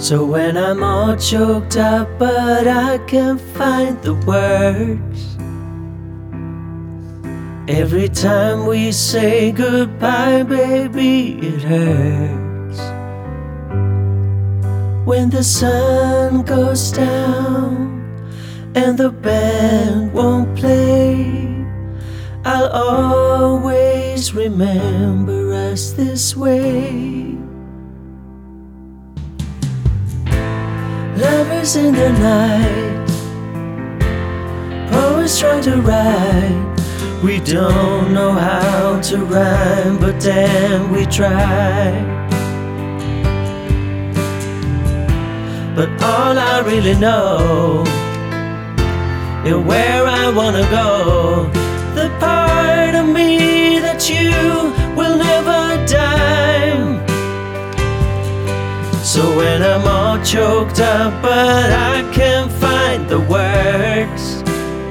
So when I'm all choked up but I can't find the words, every time we say goodbye, baby, it hurts. When the sun goes down and the band won't play, I'll always remember us this way. Lovers in the night, poets trying to write. We don't know how to rhyme, but damn, we try. But all I really know is where I wanna go, the part of me that you will never die. So when I'm all choked up but I can't find the words,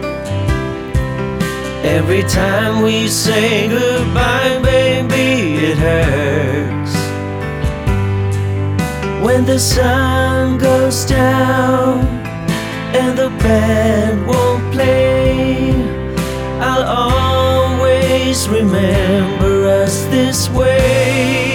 every time we say goodbye, baby, it hurts. When the sun goes down and the band won't play, I'll always remember us this way.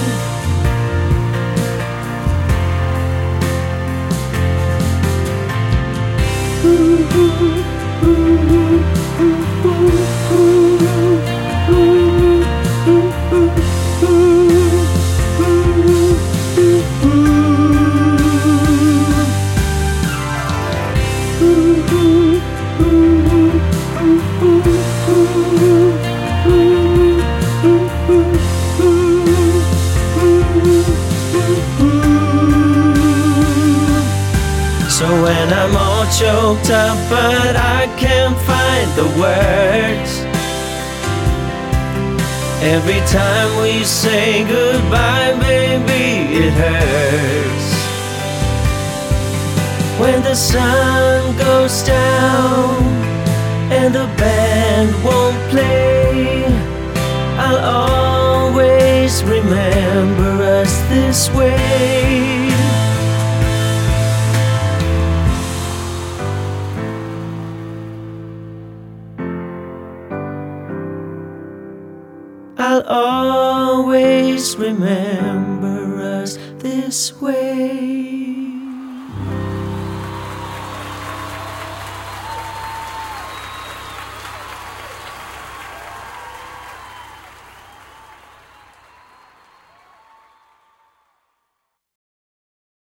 So when I'm all choked up but I can't find the words, every time we say goodbye, baby, it hurts. When the sun goes down and the band won't play, I'll always remember us this way. I'll always remember us this way.